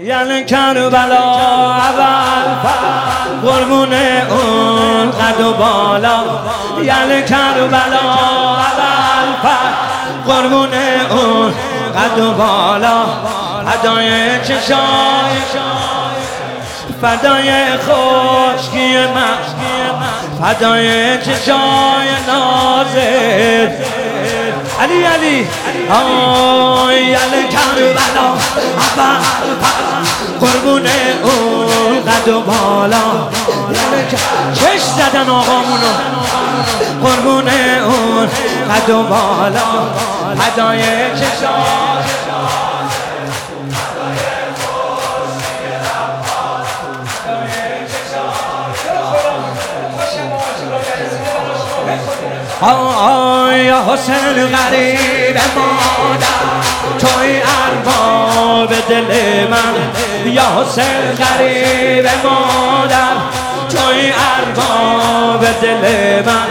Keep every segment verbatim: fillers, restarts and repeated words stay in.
یعنی کربلا اول قربون اون قد و بالا، یعنی کربلا اول قربون اون قد و بالا، هدای چشای فدای خشکی من، فدای چشای نازت علی علی آی علی کربلا اول قربون اون قد و بالا، چش زدن آقامونو قربون اون قد و بالا، هدای چشای آی یا حسین غریب مادر توی ارباب دل من، یا حسین غریب مادر توی ارباب دل من،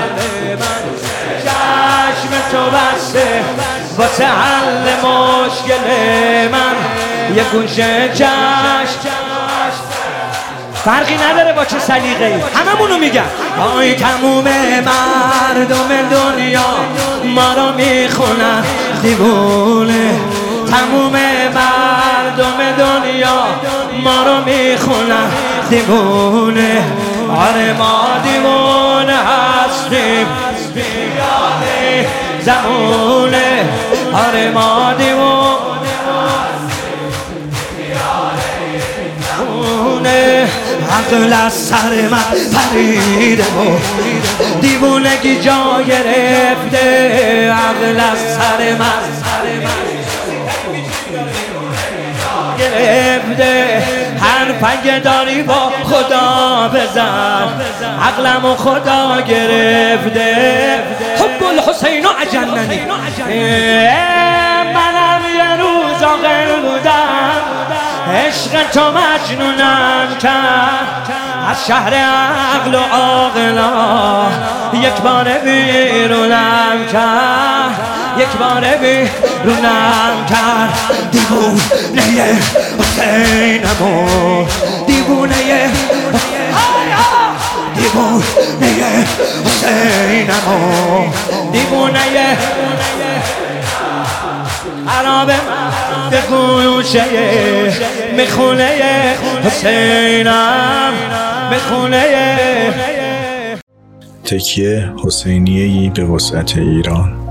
چشم تو بسته واسه حل مشکل من، یه گوشه چشم فرقی نداره با چه سلیقه‌ای، هممونو میگن. آی تموم مردم دنیا ما رو میخونن دیوونه، تموم مردم دنیا ما رو میخونن دیوونه، آره ما دیوونه هستیم بیاده زمونه، آره ما دیوونه عقل از سر من پریده و دیوونگی جا گرفته، عقل از سر من گرفته، حرف داری با خدا بزن، عقلم و خدا گرفته، حب الحسین و عجننی، منم یه روز عاقل بودم، عشق تو مجنونم کرد، از شهر عقل و عاقلا یک بار بیرونم کرد، یک بار بیرونم کرد، دیوونه حسینمو دیوونه دیوونه حسینمو دیوونه عرب به گوشه میخونه حسینم میخونه. تکیه حسینیه‌ای به وسعت ایران.